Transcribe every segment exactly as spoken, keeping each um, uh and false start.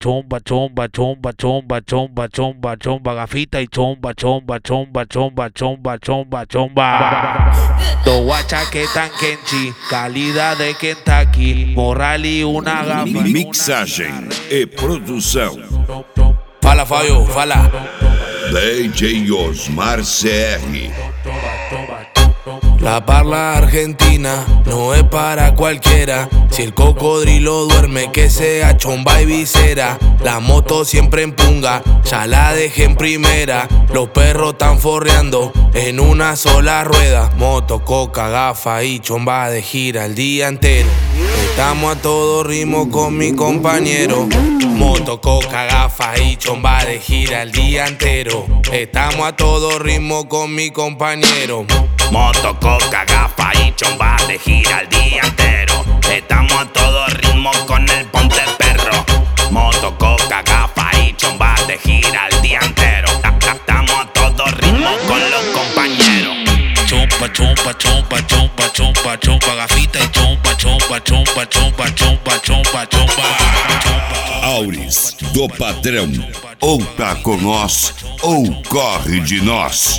chomba, chomba, chomba, chomba, chomba, chomba, chomba, gafita y chomba, chomba, chomba, chomba, chomba, chomba, chomba. Dos guachas que tan Kenchi, calidad de Kentucky, moral y una gafa. Mixagem e produção. Fala, Fábio, fala. D J Osmar C R. La parla argentina no es para cualquiera. Si el cocodrilo duerme, que sea chomba y visera. La moto siempre en punga, ya la dejé en primera. Los perros tan forreando en una sola rueda. Moto, coca, gafa y chomba de gira el día entero. Estamos a todo ritmo con mi compañero. Moto, coca, gafa y chomba de gira el día entero. Estamos a todo ritmo con mi compañero. Moto, coca, gafa y chomba de gira el día entero. Estamos a todo ritmo con el ponte perro. Moto, coca, gafa y chomba de gira el día entero. Estamos a todo ritmo con los compañeros. Chomba, chomba, chomba, chomba, chomba, chomba, gafita y chomba, chomba, chomba, chomba, chomba, chomba, chomba. Auris do Padrão. Ou tá com nós, ou corre de nós.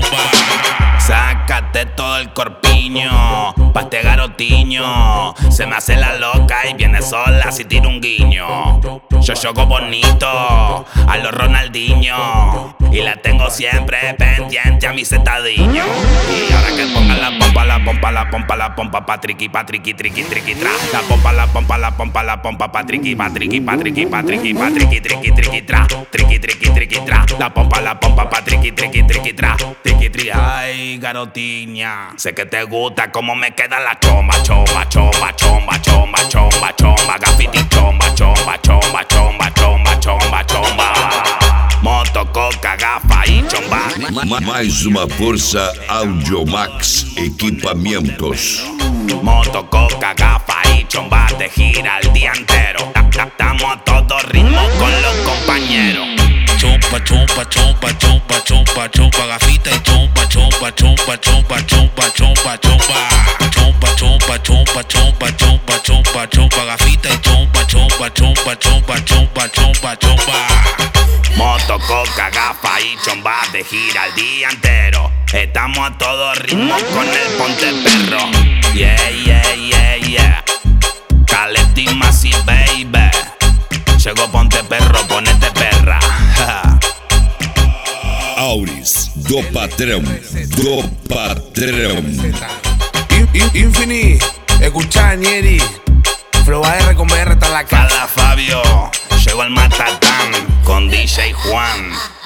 Sácate todo el corpiño, pa' este garotiño. Se me hace la loca y viene sola si tiro un guiño. Yo juego bonito, a los Ronaldinho. Y la tengo siempre pendiente a mi cetadiño. Y ahora que ponga la pompa, la pompa, la pompa, la pompa, pa' triqui, pa' triqui, triqui, triqui, tra. La pompa, la pompa, la pompa, la pompa, pa' triqui, pa' triqui, pa' triqui, pa' triqui, pa' triqui, triqui, triqui, tra. Triqui, triqui, triqui, tra. La pompa, la pompa, pa' triqui, triqui, triqui, tra. Triqui, triqui, ay, garotiña. Sé que te gusta cómo me queda la chomba, chomba, chomba, chomba, chomba, chomba, chomba, gafiti, chomba, chomba, chomba, chomba, chomba, chomba, chomba. Moto, coca, gafa y chomba. Ma mais uma força Audiomax Equipamentos. Moto, coca, gafa y chomba de gira el día entero. Estamos a todo ritmo con los compañeros. Chomba, chomba, chomba, chomba, chomba, chomba, gafita y chomba, chomba, chomba, chomba, chomba, chomba, chomba. Chomba, chomba, chomba, chomba, chomba, chomba, chomba, gafita y chomba, chomba, chomba, chomba, chomba, chomba, chomba. Moto, coca, gafa y chomba de gira el día entero. Estamos a todo ritmo con el ponte perro. Yeah, yeah, yeah, yeah. Caleti Masi, baby. Llegó ponte perro, ponete perra. Auris do Padrão. Do Padrão. Infini, escucha Nieri. Flow A R con B R está en la casa. Fala Fabio, llegó el Matatán con D J Juan.